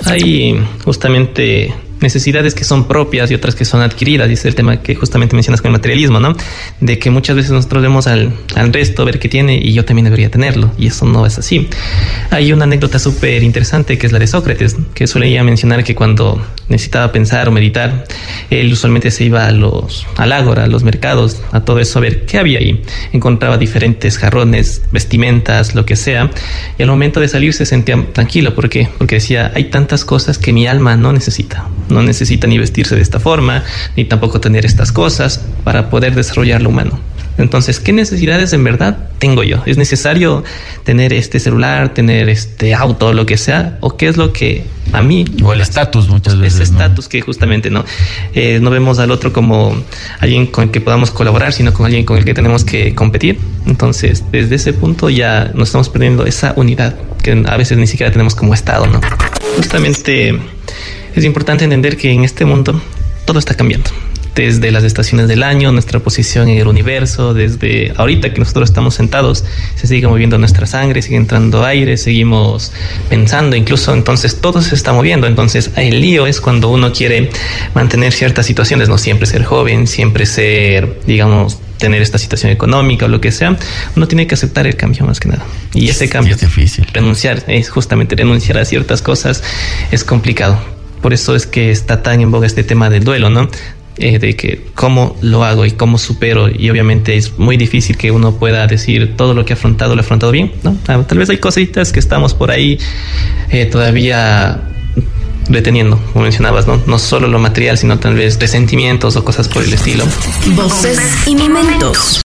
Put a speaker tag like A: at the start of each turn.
A: hay justamente necesidades que son propias y otras que son adquiridas, y es el tema que justamente mencionas con el materialismo, ¿no? De que muchas veces nosotros vemos al resto, ver qué tiene, y yo también debería tenerlo, y eso no es así. Hay una anécdota súper interesante que es la de Sócrates, que solía mencionar que cuando necesitaba pensar o meditar, él usualmente se iba al ágora, a los mercados, a todo eso, a ver qué había ahí. Encontraba diferentes jarrones, vestimentas, lo que sea, y al momento de salir se sentía tranquilo. ¿Por qué? Porque decía, hay tantas cosas que mi alma no necesita. No necesita ni vestirse de esta forma, ni tampoco tener estas cosas para poder desarrollar lo humano. Entonces, ¿qué necesidades en verdad tengo yo? ¿Es necesario tener este celular, tener este auto, lo que sea? ¿O qué es lo que a mí...
B: O el estatus muchas veces,
A: ese estatus que justamente no vemos al otro como alguien con el que podamos colaborar, sino con alguien con el que tenemos que competir. Entonces, desde ese punto ya nos estamos perdiendo esa unidad que a veces ni siquiera tenemos como Estado, ¿no? Justamente... es importante entender que en este mundo todo está cambiando. Desde las estaciones del año, nuestra posición en el universo, desde ahorita que nosotros estamos sentados, se sigue moviendo nuestra sangre, sigue entrando aire, seguimos pensando incluso, entonces todo se está moviendo. Entonces el lío es cuando uno quiere mantener ciertas situaciones, no siempre ser joven, siempre ser, digamos, tener esta situación económica o lo que sea. Uno tiene que aceptar el cambio más que nada. Y ese cambio
B: es difícil.
A: Renunciar a ciertas cosas es complicado. Por eso es que está tan en boga este tema del duelo, ¿no? De que cómo lo hago y cómo supero, y obviamente es muy difícil que uno pueda decir todo lo que ha afrontado, lo ha afrontado bien, ¿no? Tal vez hay cositas que estamos por ahí todavía reteniendo, como mencionabas, ¿no? No solo lo material, sino tal vez resentimientos o cosas por el estilo.
C: Voces y momentos.